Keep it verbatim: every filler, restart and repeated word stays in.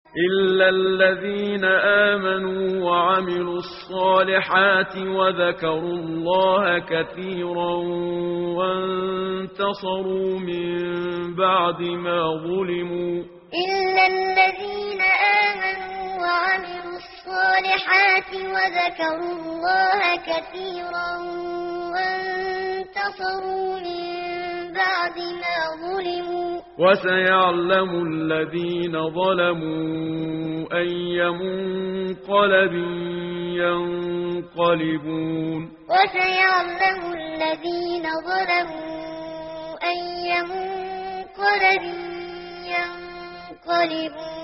إلا الذين آمنوا وعملوا الصالحات وذكروا الله كثيرا وانتصروا من بعد ما ظلموا إلا الذين آمنوا وعملوا الصالحات وذكروا الله كثيرا وانتصروا من بعد ما ظلموا وسيعلم الذين ظلموا أي منقلب ينقلبون وسيعلم الذين ظلموا أي منقلب ينقلبون